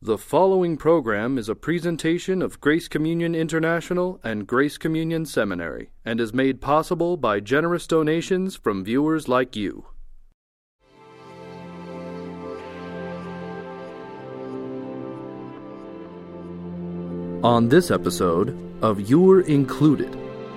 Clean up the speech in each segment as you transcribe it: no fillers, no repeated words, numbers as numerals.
The following program is a presentation of Grace Communion International and Grace Communion Seminary and is made possible by generous donations from viewers like you. On this episode of You're Included,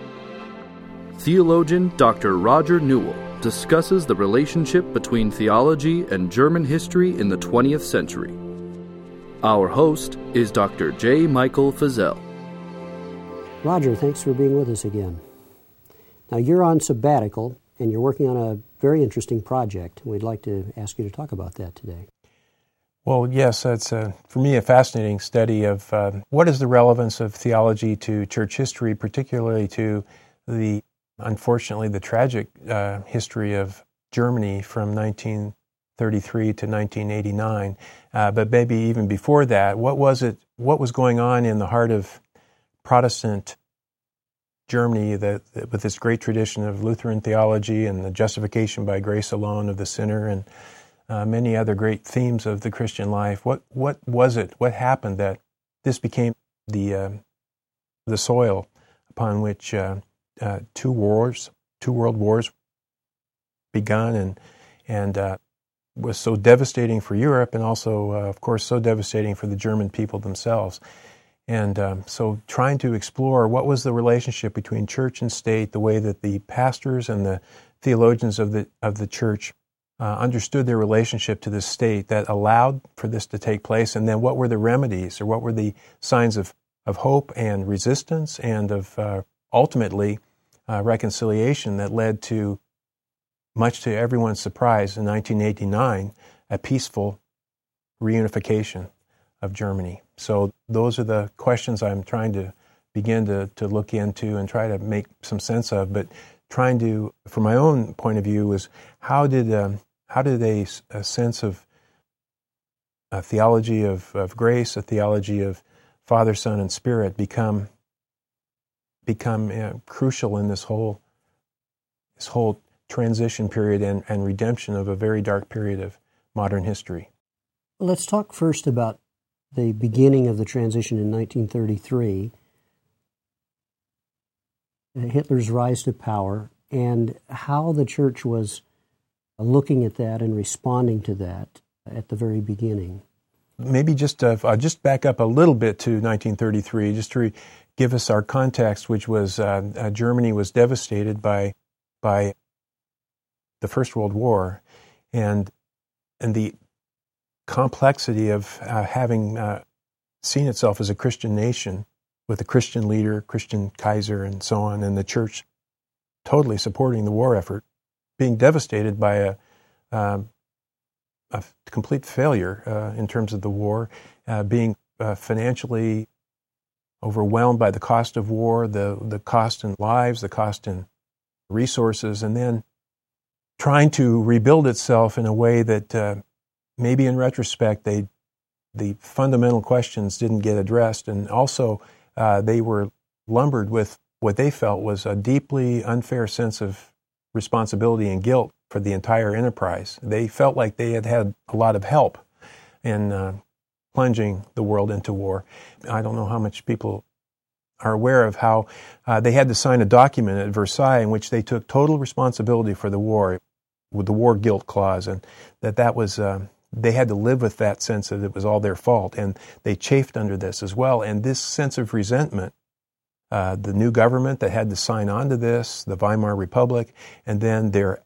theologian Dr. Roger Newell discusses the relationship between theology and German history in the 20th century. Our host is Dr. J. Michael Feazell. Roger, thanks for being with us again. Now, you're on sabbatical, and you're working on a very interesting project. We'd like to ask you to talk about that today. Well, yes, it's for me a fascinating study of what is the relevance of theology to church history, particularly to unfortunately, the tragic history of Germany from 1933 to 1989. But maybe even before that, what was going on in the heart of Protestant Germany with this great tradition of Lutheran theology and the justification by grace alone of the sinner and many other great themes of the Christian life? What was it? What happened that this became the soil upon which two world wars begun and was so devastating for Europe and also, of course, so devastating for the German people themselves. And so trying to explore what was the relationship between church and state, the way that the pastors and the theologians of the church understood their relationship to the state that allowed for this to take place, and then what were the remedies or what were the signs of hope and resistance and of ultimately reconciliation that led to, much to everyone's surprise, in 1989, a peaceful reunification of Germany. So those are the questions I'm trying to begin to look into and try to make some sense of. But trying to, from my own point of view, is how did a sense of a theology of grace, a theology of Father, Son, and Spirit become crucial in this whole transition period and redemption of a very dark period of modern history. Let's talk first about the beginning of the transition in 1933, Hitler's rise to power, and how the church was looking at that and responding to that at the very beginning. Maybe just back up a little bit to 1933, just to give us our context, which was Germany was devastated by the First World War, and the complexity of having seen itself as a Christian nation with a Christian leader, Christian Kaiser, and so on, and the church totally supporting the war effort, being devastated by a complete failure in terms of the war, being financially overwhelmed by the cost of war, the cost in lives, the cost in resources, and then trying to rebuild itself in a way that maybe in retrospect the fundamental questions didn't get addressed, and also they were lumbered with what they felt was a deeply unfair sense of responsibility and guilt for the entire enterprise. They felt like they had a lot of help in plunging the world into war. I don't know how much people are aware of how they had to sign a document at Versailles in which they took total responsibility for the war with the war guilt clause, and that was they had to live with that sense that it was all their fault, and they chafed under this as well. And this sense of resentment, the new government that had to sign on to this, the Weimar Republic, and then their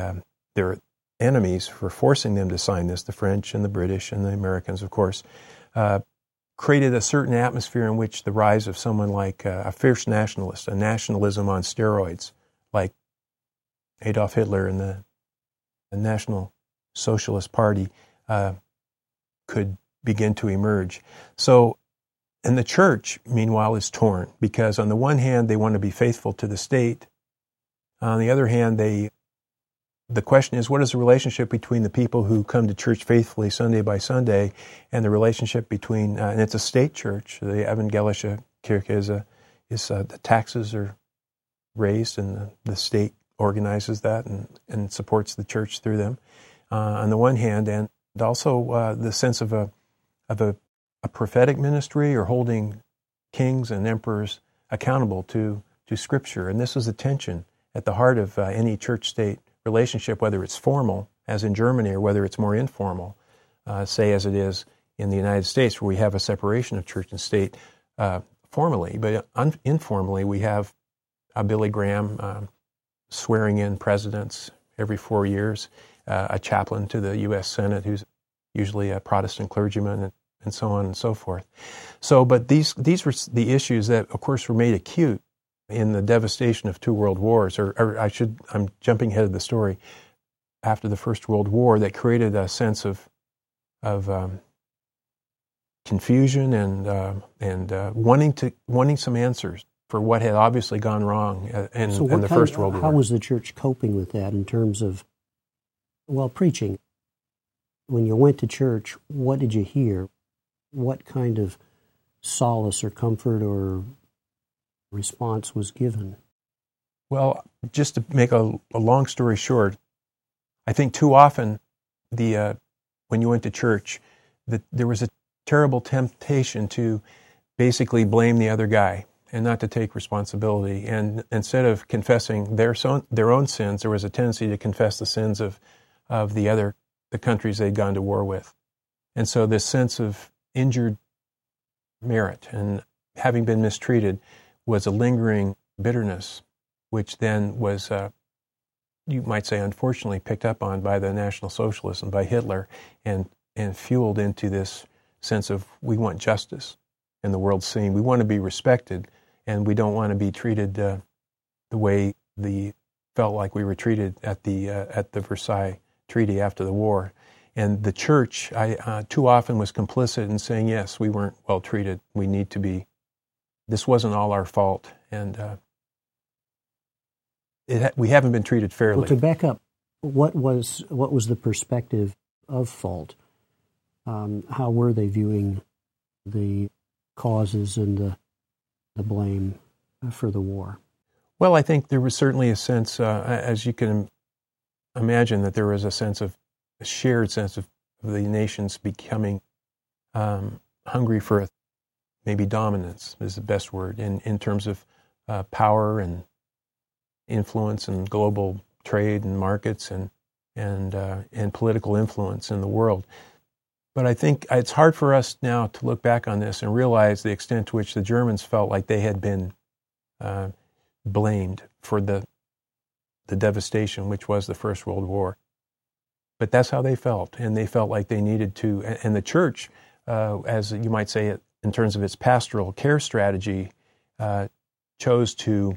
enemies for forcing them to sign this, the French and the British and the Americans, of course, created a certain atmosphere in which the rise of someone like a fierce nationalist, a nationalism on steroids, like Adolf Hitler and the National Socialist Party, could begin to emerge. So, and the church, meanwhile, is torn, because on the one hand, they want to be faithful to the state. On the other hand, the question is, what is the relationship between the people who come to church faithfully Sunday by Sunday and the relationship between, and it's a state church, the Evangelische Kirche is the taxes are raised and the state organizes that and supports the church through them on the one hand, and also the sense of a a prophetic ministry or holding kings and emperors accountable to Scripture. And this is the tension at the heart of any church-state relationship, whether it's formal, as in Germany, or whether it's more informal, say as it is in the United States, where we have a separation of church and state formally. But informally, we have Billy Graham swearing in presidents every 4 years, a chaplain to the U.S. Senate who's usually a Protestant clergyman, and so on and so forth. So, but these were the issues that, of course, were made acute in the devastation of 2 world wars, I'm jumping ahead of the story, after the First World War, that created a sense of confusion and wanting some answers for what had obviously gone wrong in the First World War. How was the church coping with that in terms of, preaching? When you went to church, what did you hear? What kind of solace or comfort or response was given? Well, just to make a long story short, I think too often when you went to church, there was a terrible temptation to basically blame the other guy and not to take responsibility. And instead of confessing their own sins, there was a tendency to confess the sins of the countries they'd gone to war with. And so this sense of injured merit and having been mistreated was a lingering bitterness, which then was, you might say, unfortunately picked up on by the National Socialists and by Hitler, and fueled into this sense of, we want justice in the world scene. We want to be respected, and we don't want to be treated the way felt like we were treated at the Versailles Treaty after the war. And the church, too often, was complicit in saying, yes, we weren't well treated. We need to be. This wasn't all our fault, and we haven't been treated fairly. Well, to back up, what was the perspective of fault? How were they viewing the causes and the blame for the war? Well, I think there was certainly a sense, as you can imagine, that there was a shared sense of the nations becoming hungry for maybe dominance is the best word in terms of power and influence and global trade and markets and political influence in the world. But I think it's hard for us now to look back on this and realize the extent to which the Germans felt like they had been blamed for the devastation which was the First World War. But that's how they felt, and they felt like they needed to. And the church, as you might say, in terms of its pastoral care strategy, chose to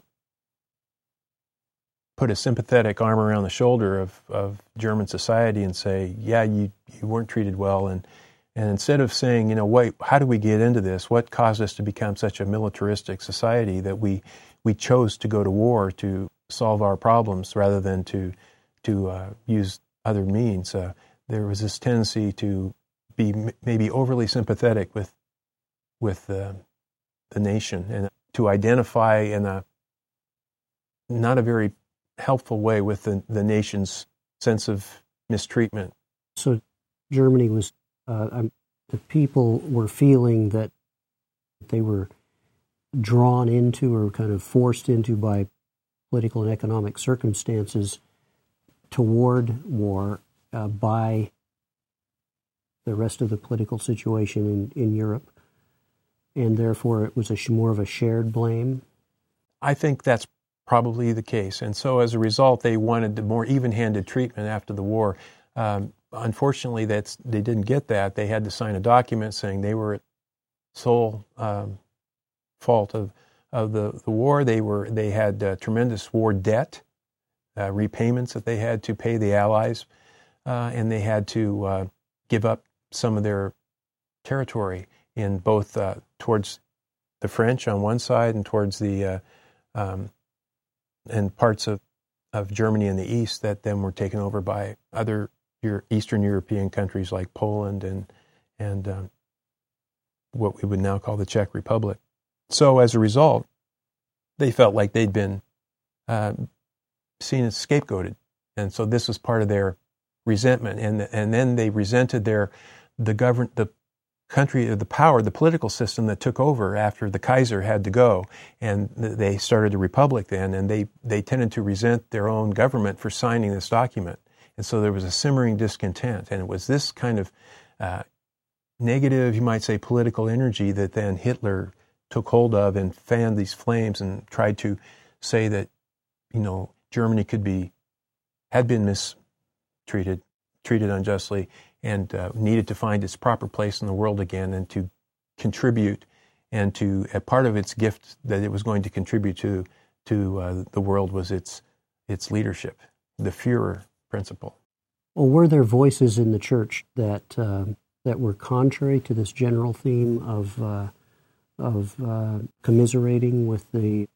put a sympathetic arm around the shoulder of German society and say, yeah, you weren't treated well. And instead of saying, wait, how do we get into this? What caused us to become such a militaristic society that we chose to go to war to solve our problems rather than to use other means? There was this tendency to be maybe overly sympathetic with the nation and to identify in a not a very helpful way with the nation's sense of mistreatment. So Germany was, the people were feeling that they were drawn into or kind of forced into by political and economic circumstances toward war by the rest of the political situation in Europe, and therefore it was more of a shared blame? I think that's probably the case. And so as a result, they wanted a more even-handed treatment after the war. Unfortunately, they didn't get that. They had to sign a document saying they were at sole fault of the war. They had tremendous war debt, repayments that they had to pay the Allies, and they had to give up some of their territory in both towards the French on one side and towards the and parts of Germany in the east that then were taken over by other Eastern European countries like Poland and what we would now call the Czech Republic. So as a result, they felt like they'd been seen as scapegoated, and so this was part of their resentment. And then they resented the country, the power, the political system that took over after the Kaiser had to go, and they started a republic then, and they tended to resent their own government for signing this document. And so there was a simmering discontent, and it was this kind of negative, you might say, political energy that then Hitler took hold of and fanned these flames and tried to say that, Germany had been mistreated, treated unjustly, and needed to find its proper place in the world again and to contribute, and to a part of its gift that it was going to contribute to the world was its leadership, the Führer principle. Well, were there voices in the church that were contrary to this general theme of commiserating with the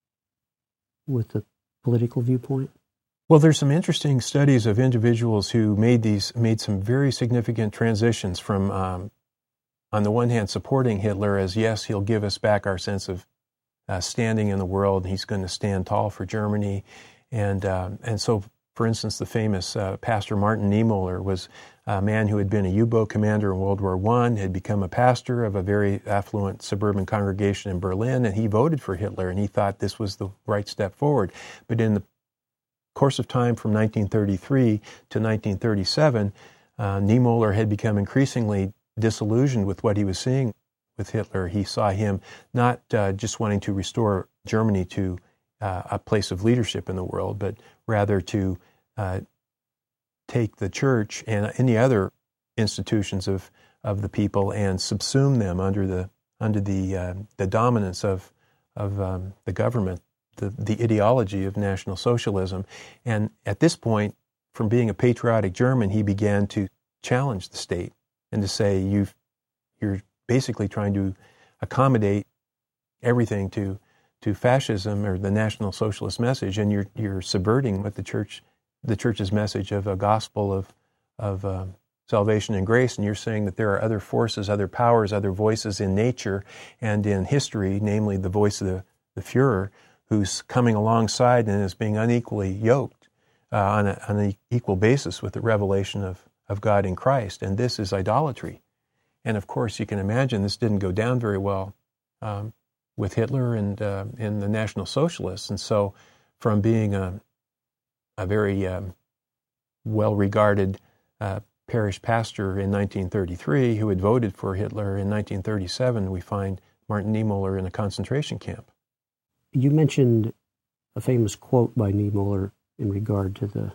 political viewpoint? Well, there's some interesting studies of individuals who made some very significant transitions from, on the one hand, supporting Hitler as, yes, he'll give us back our sense of standing in the world, and he's going to stand tall for Germany, and so, for instance, the famous pastor Martin Niemöller was a man who had been a U-boat commander in World War I, had become a pastor of a very affluent suburban congregation in Berlin, and he voted for Hitler, and he thought this was the right step forward. But in the course of time from 1933 to 1937, Niemöller had become increasingly disillusioned with what he was seeing with Hitler. He saw him not just wanting to restore Germany to a place of leadership in the world, but rather to take the church and any other institutions of the people and subsume them under the dominance of the government, the ideology of National Socialism. And at this point, from being a patriotic German, he began to challenge the state and to say, you're basically trying to accommodate everything to fascism or the National Socialist message, and you're subverting what the church's message of a gospel of salvation and grace, and you're saying that there are other forces, other powers, other voices in nature and in history, namely the voice of the Führer, who's coming alongside and is being unequally yoked on an equal basis with the revelation of God in Christ, and this is idolatry. And of course, you can imagine this didn't go down very well with Hitler and the National Socialists. And so from being a very well-regarded parish pastor in 1933 who had voted for Hitler in 1937, we find Martin Niemöller in a concentration camp. You mentioned a famous quote by Niemöller in regard to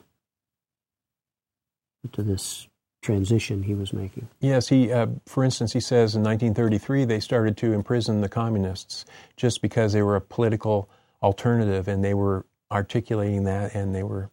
this transition he was making. Yes, for instance, he says in 1933 they started to imprison the communists just because they were a political alternative, and they were articulating that, and they were,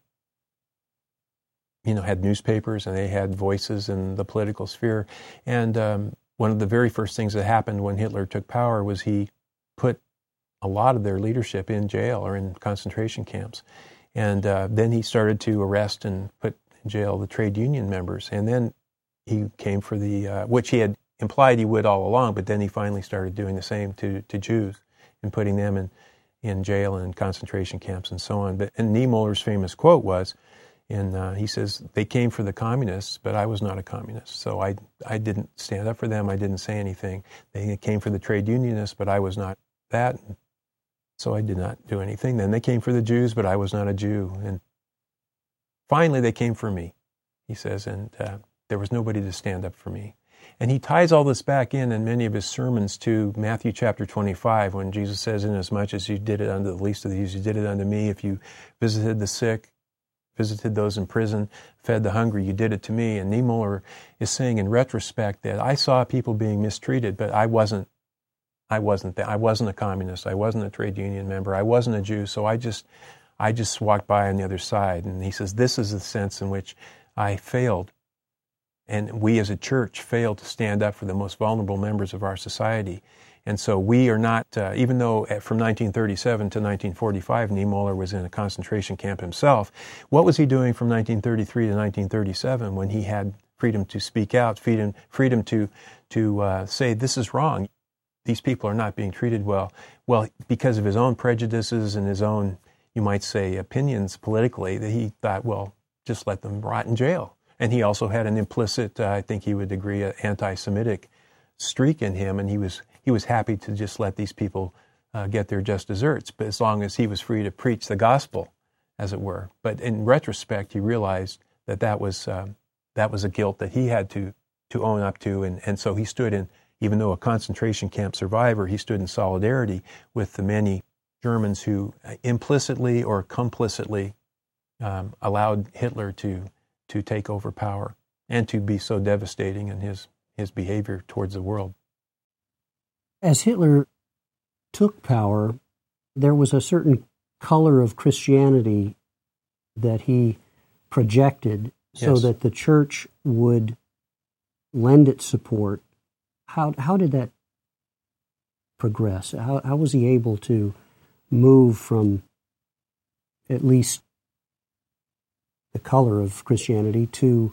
had newspapers, and they had voices in the political sphere. And one of the very first things that happened when Hitler took power was he put a lot of their leadership in jail or in concentration camps. And then he started to arrest and put in jail the trade union members. And then he came for which he had implied he would all along, but then he finally started doing the same to Jews and putting them in jail and in concentration camps and so on. And Niemöller's famous quote was, he says, they came for the communists, but I was not a communist. So I didn't stand up for them. I didn't say anything. They came for the trade unionists, but I was not that. So I did not do anything. Then they came for the Jews, but I was not a Jew. And finally, they came for me, he says, and there was nobody to stand up for me. And he ties all this back in many of his sermons to Matthew chapter 25, when Jesus says, inasmuch as you did it unto the least of these, you did it unto me. If you visited the sick, visited those in prison, fed the hungry, you did it to me. And Niemöller is saying in retrospect that I saw people being mistreated, but I wasn't that. I wasn't a communist. I wasn't a trade union member. I wasn't a Jew. So I just walked by on the other side. And he says, this is the sense in which I failed. And we as a church failed to stand up for the most vulnerable members of our society. And so we are not, even though from 1937 to 1945, Niemöller was in a concentration camp himself, what was he doing from 1933 to 1937 when he had freedom to speak out, freedom to say, this is wrong. These people are not being treated well. Well, because of his own prejudices and his own, you might say, opinions politically, that he thought, well, just let them rot in jail. And he also had an implicit, I think he would agree, anti-Semitic streak in him, and he was happy to just let these people get their just desserts, but as long as he was free to preach the gospel, as it were. But in retrospect, he realized that was a guilt that he had to own up to, and so he stood in, even though a concentration camp survivor, he stood in solidarity with the many Germans who implicitly or complicitly allowed Hitler to take over power and to be so devastating in his behavior towards the world. As Hitler took power, there was a certain color of Christianity that he projected so Yes. that the church would lend its support. How did that progress? How was he able to move from at least the color of Christianity to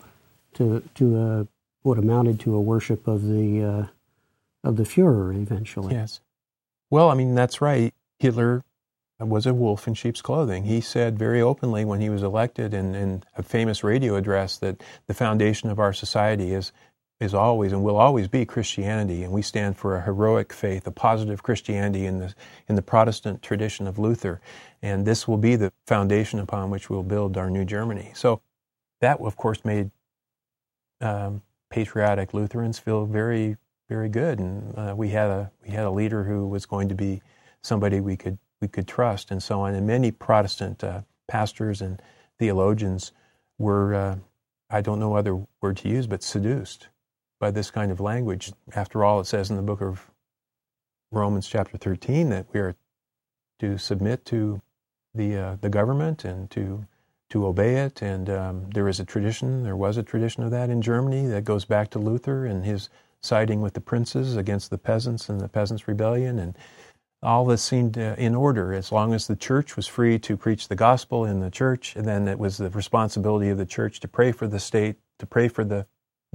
what amounted to a worship of the Führer eventually? Yes. Well, I mean, that's right. Hitler was a wolf in sheep's clothing. He said very openly when he was elected in a famous radio address that the foundation of our society is always and will always be Christianity, and we stand for a heroic faith, a positive Christianity in the Protestant tradition of Luther, and this will be the foundation upon which we'll build our new Germany. So that, of course, made patriotic Lutherans feel very, very good, and we had a leader who was going to be somebody we could trust, and so on. And many Protestant pastors and theologians were, I don't know other word to use, but seduced by this kind of language. After all, it says in the book of Romans chapter 13 that we are to submit to the government and to obey it. And there was a tradition of that in Germany that goes back to Luther and his siding with the princes against the peasants and the Peasants' Rebellion. And all this seemed in order as long as the church was free to preach the gospel in the church, and then it was the responsibility of the church to pray for the state, to pray for the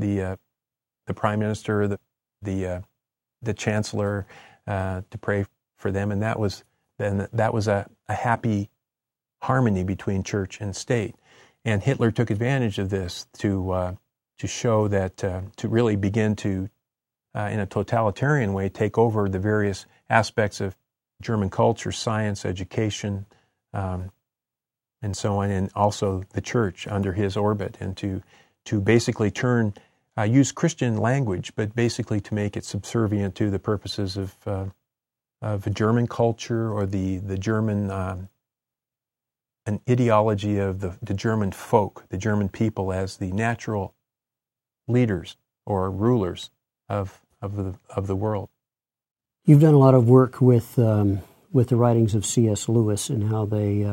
prime minister, the chancellor, to pray for them, and that was a happy harmony between church and state. And Hitler took advantage of this to show that to really begin to, in a totalitarian way, take over the various aspects of German culture, science, education, and so on, and also the church under his orbit, and to basically use Christian language, but basically to make it subservient to the purposes of German culture or the German an ideology of the German folk, the German people as the natural leaders or rulers of the world. You've done a lot of work with the writings of C.S. Lewis and how they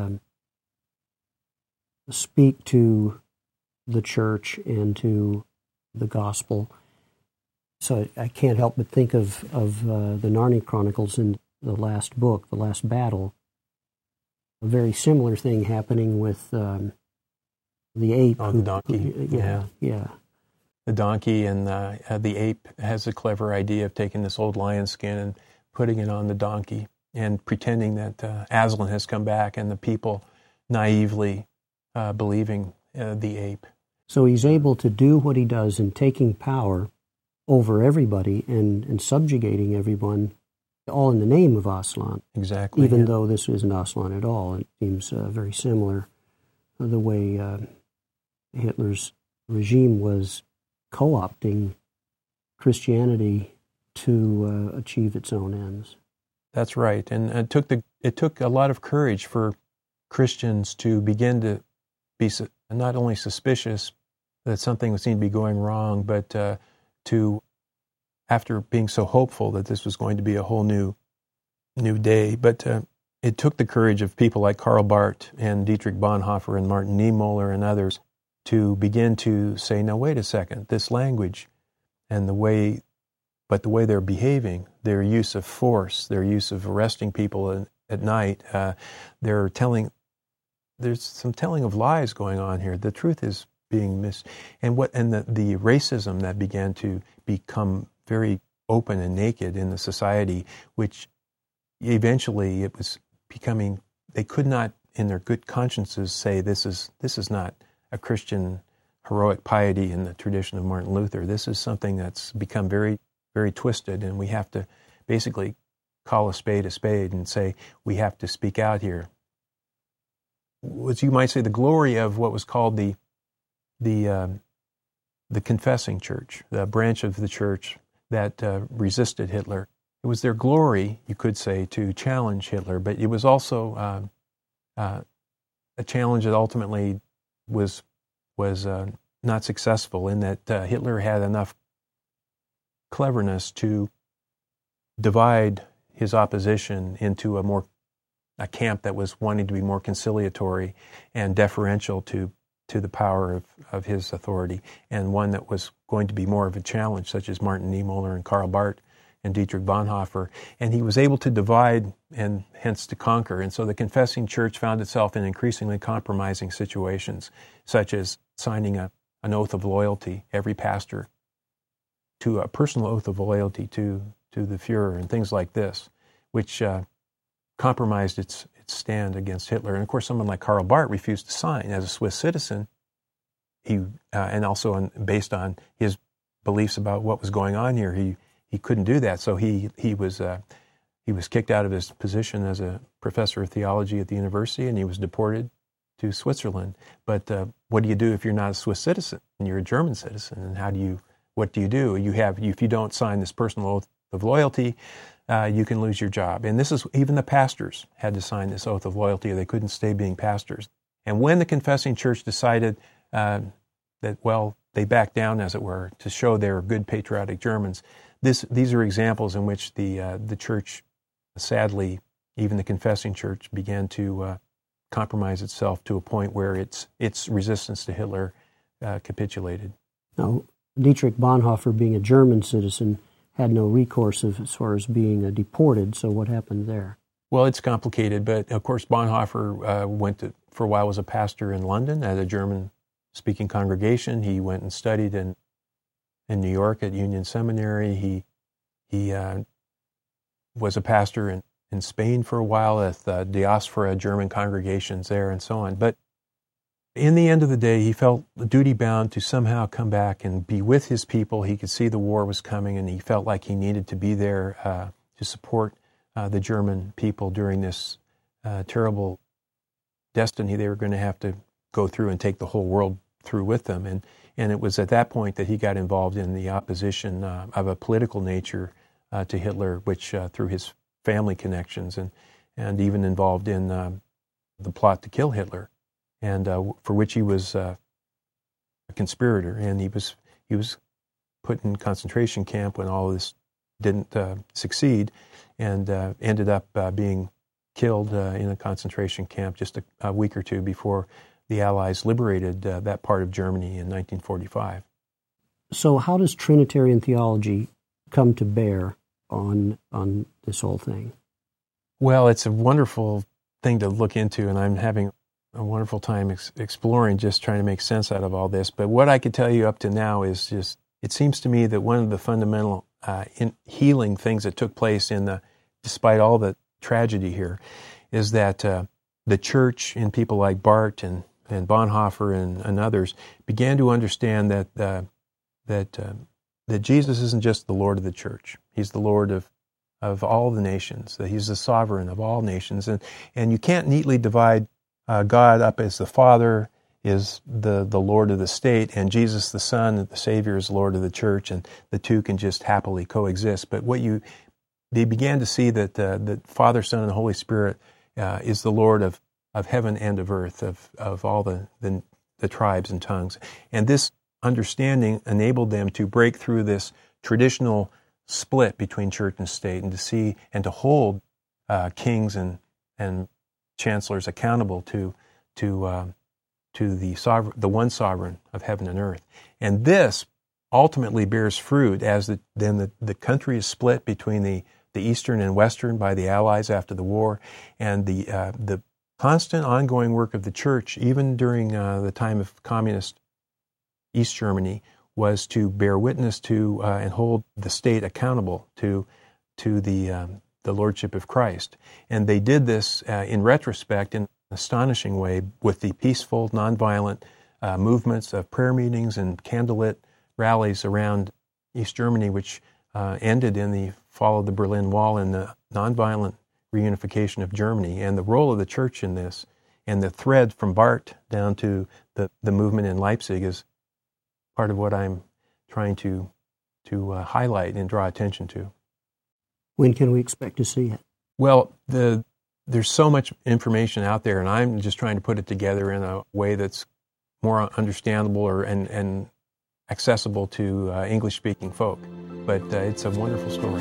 speak to the church and to the gospel. So I can't help but think of the Narnia Chronicles in the last book, The Last Battle. A very similar thing happening with the ape. Oh, the donkey. Yeah. The donkey and the ape has a clever idea of taking this old lion skin and putting it on the donkey and pretending that Aslan has come back, and the people naively believing the ape. So he's able to do what he does in taking power over everybody and subjugating everyone, all in the name of Aslan. Exactly. Even though this isn't Aslan at all. It seems very similar the way Hitler's regime was co-opting Christianity to achieve its own ends. That's right, and it took a lot of courage for Christians to begin to be not only suspicious that something seemed to be going wrong, but to, after being so hopeful that this was going to be a whole new day, but it took the courage of people like Karl Barth and Dietrich Bonhoeffer and Martin Niemöller and others to begin to say, no, wait a second, this language and the way they're behaving, their use of force, their use of arresting people at night, there's some telling of lies going on here. The truth is being missed. And the racism that began to become very open and naked in the society, which eventually it was becoming, they could not in their good consciences say this is not a Christian heroic piety in the tradition of Martin Luther. This is something that's become very very twisted, and we have to basically call a spade and say, we have to speak out here. Was, you might say, the glory of what was called the confessing church, the branch of the church that resisted Hitler. It was their glory, you could say, to challenge Hitler, but it was also a challenge that ultimately was not successful, in that Hitler had enough cleverness to divide his opposition into a camp that was wanting to be more conciliatory and deferential to the power of his authority, and one that was going to be more of a challenge, such as Martin Niemöller and Karl Barth and Dietrich Bonhoeffer. And he was able to divide and hence to conquer. And so the confessing church found itself in increasingly compromising situations, such as signing an oath of loyalty, every pastor, to a personal oath of loyalty to the Fuhrer and things like this, which compromised its stand against Hitler. And of course, someone like Karl Barth refused to sign as a Swiss citizen. He and also based on his beliefs about what was going on here, he couldn't do that. So he was kicked out of his position as a professor of theology at the university, and he was deported to Switzerland. But what do you do if you're not a Swiss citizen and you're a German citizen? And what do you do? If you don't sign this personal oath of loyalty, you can lose your job. And this is, even the pastors had to sign this oath of loyalty, or they couldn't stay being pastors. And when the confessing church decided that, well, they backed down, as it were, to show they were good patriotic Germans, these are examples in which the church, sadly, even the confessing church, began to compromise itself to a point where its resistance to Hitler capitulated. Now, Dietrich Bonhoeffer, being a German citizen, had no recourse as far as being deported, so what happened there? Well, it's complicated, but of course Bonhoeffer for a while was a pastor in London at a German-speaking congregation. He went and studied in New York at Union Seminary. He was a pastor in Spain for a while at the diaspora German congregations there and so on. But in the end of the day, he felt duty-bound to somehow come back and be with his people. He could see the war was coming, and he felt like he needed to be there to support the German people during this terrible destiny they were going to have to go through and take the whole world through with them. And it was at that point that he got involved in the opposition of a political nature to Hitler, which through his family connections and even involved in the plot to kill Hitler, and for which he was a conspirator, and he was put in concentration camp when all of this didn't succeed, and ended up being killed in a concentration camp just a week or two before the Allies liberated that part of Germany in 1945. So how does Trinitarian theology come to bear on this whole thing? Well, it's a wonderful thing to look into, and I'm having a wonderful time exploring, just trying to make sense out of all this. But what I could tell you up to now is just, it seems to me that one of the fundamental healing things that took place despite all the tragedy here, is that the church and people like Barth and Bonhoeffer and others began to understand that Jesus isn't just the Lord of the church. He's the Lord of all the nations, that he's the sovereign of all nations. And you can't neatly divide God up as the Father is the Lord of the state, and Jesus the Son, the Savior, is Lord of the church, and the two can just happily coexist. But they began to see that the Father, Son, and the Holy Spirit is the Lord of heaven and of earth, of all the tribes and tongues. And this understanding enabled them to break through this traditional split between church and state, and to see and to hold kings and chancellors accountable to the one sovereign of heaven and earth. And this ultimately bears fruit as the country is split between the Eastern and Western by the Allies after the war, and the constant ongoing work of the church, even during the time of communist East Germany, was to bear witness to and hold the state accountable to the Lordship of Christ. And they did this in retrospect in an astonishing way with the peaceful, nonviolent movements of prayer meetings and candlelit rallies around East Germany, which ended in the fall of the Berlin Wall and the nonviolent reunification of Germany, and the role of the church in this, and the thread from Barth down to the movement in Leipzig is part of what I'm trying to highlight and draw attention to. When can we expect to see it? Well, there's so much information out there, and I'm just trying to put it together in a way that's more understandable and accessible to English-speaking folk. But it's a wonderful story.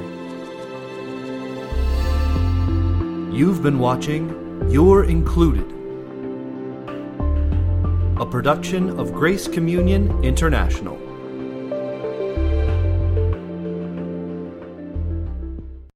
You've been watching You're Included, a production of Grace Communion International.